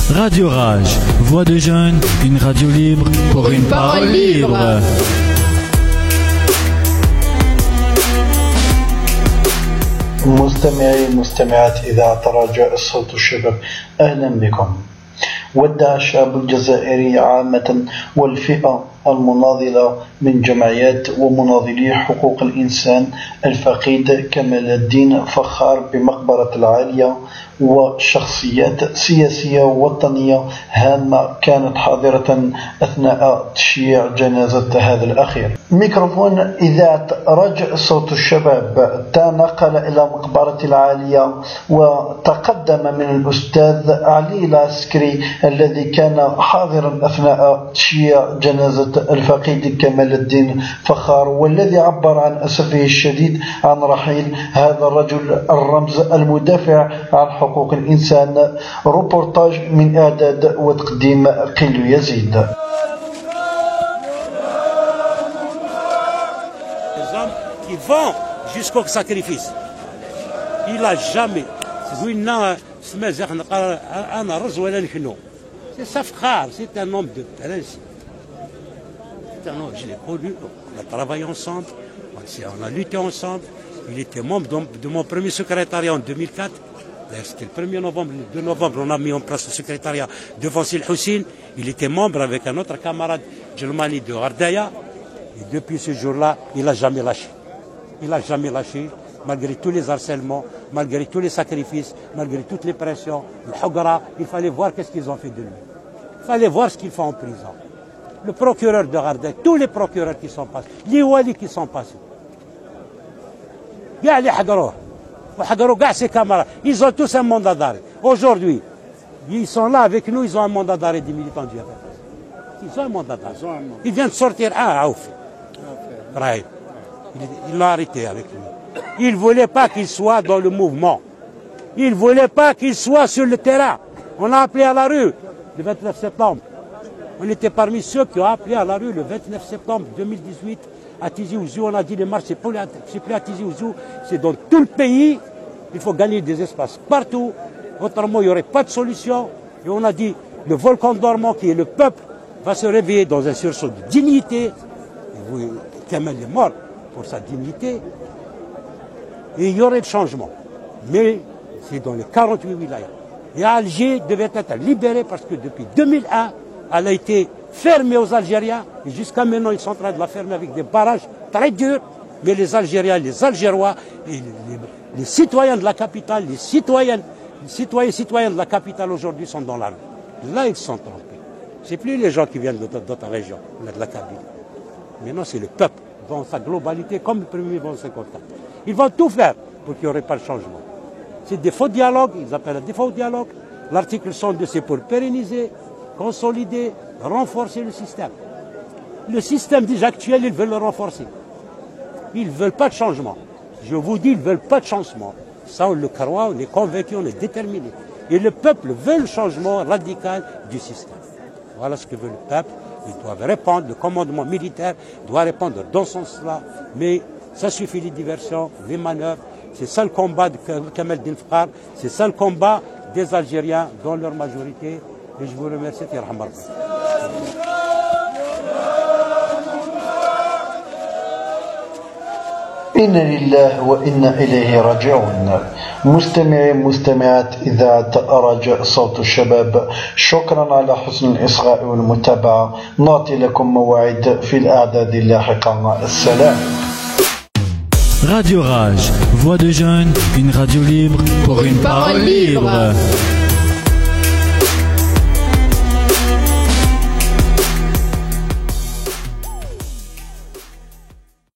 Radio Rage, voix de jeunes, une radio libre pour une parole libre. مستمعي مستمعات إذاعة رجاء صوت الشباب، أهلا بكم. ودع الشعب الجزائري عامة والفئة المناضلة من جمعيات ومناضلي حقوق الإنسان الفقيد كمال الدين فخار بمقبرة العالية وشخصيات سياسية وطنية هامة كانت حاضرة أثناء تشييع جنازة هذا الأخير. ميكروفون إذاعة رجاء صوت الشباب تنقل إلى مقبرة العالية وتقدم من الأستاذ علي العسكري الذي كان حاضرا أثناء تشييع جنازة الفقيد كمال الدين فخار، والذي عبر عن أسفه الشديد عن رحيل هذا الرجل الرمز المدافع عن حقوق الإنسان. روبورتاج من إعداد وتقديم قيلو يزيد. Qui vont jusqu'au sacrifice. Il a jamais. C'est sa frère, c'est un homme de principe. C'est un homme, je l'ai connu, on a travaillé ensemble, on a lutté ensemble. Il était membre de mon premier secrétariat en 2004. D'ailleurs, c'était le 1er novembre, le 2 novembre, on a mis en place le secrétariat de Vansil Houssine. Il était membre avec un autre camarade, Djelmani de Ardaya. Et depuis ce jour-là, il n'a jamais lâché. Il n'a jamais lâché, malgré tous les harcèlements, malgré tous les sacrifices, malgré toutes les pressions. Le Hogara, il fallait voir qu'est-ce qu'ils ont fait de lui. Il fallait voir ce qu'ils font en prison. Le procureur de Ardaya, tous les procureurs qui sont passés, les walis qui sont passés. Ses camarades, ils ont tous un mandat d'arrêt. Aujourd'hui, ils sont là avec nous, ils ont un mandat d'arrêt des militants du FFS. Ils ont un mandat d'arrêt. Ils viennent de sortir un Aouf. Ils l'ont arrêté avec lui. Ils ne voulaient pas qu'il soit dans le mouvement. Ils ne voulaient pas qu'il soit sur le terrain. On a appelé à la rue le 29 septembre. On était parmi ceux qui ont appelé à la rue le 29 septembre 2018 à Tizi Ouzou. On a dit les marches, c'est plus à Tizi Ouzou, c'est dans tout le pays. Il faut gagner des espaces partout. Autrement, il n'y aurait pas de solution. Et on a dit, le volcan dormant qui est le peuple va se réveiller dans un sursaut de dignité. Kamel est mort pour sa dignité. Et il y aurait le changement. Mais c'est dans les 48 wilayas. Et Alger devait être libérée parce que depuis 2001, elle a été fermée aux Algériens. Et jusqu'à maintenant, ils sont en train de la fermer avec des barrages très durs. Mais les Algériens, les Algérois, et les citoyens de la capitale, les citoyens de la capitale aujourd'hui sont dans la rue. Là, ils sont trompés. Ce n'est plus les gens qui viennent d'autres régions, de la capitale. Maintenant, c'est le peuple dans sa globalité, comme le premier vont 54. Ils vont tout faire pour qu'il n'y aurait pas de changement. C'est des faux dialogues, ils appellent des faux dialogues. L'article 102, c'est pour pérenniser, consolider, renforcer le système. Le système déjà actuel, ils veulent le renforcer. Ils ne veulent pas de changement. Je vous dis, ils ne veulent pas de changement. Ça, on le croit, on est convaincu, on est déterminé. Et le peuple veut le changement radical du système. Voilà ce que veut le peuple. Ils doivent répondre, le commandement militaire doit répondre dans ce sens-là. Mais ça suffit les diversions, les manœuvres. C'est ça le combat de Kamel Din Fakhar. C'est ça le combat des Algériens dans leur majorité. Et je vous remercie. إنا لله وإنا إليه راجعون. مستمعي مستمعات إذاعة رجاء صوت الشباب، شكرا على حسن الإصغاء والمتابعة. نعطي لكم موعد في الأعداد اللاحقة. السلام. Radio Rage, voix de jeunes, une radio libre pour une parole libre.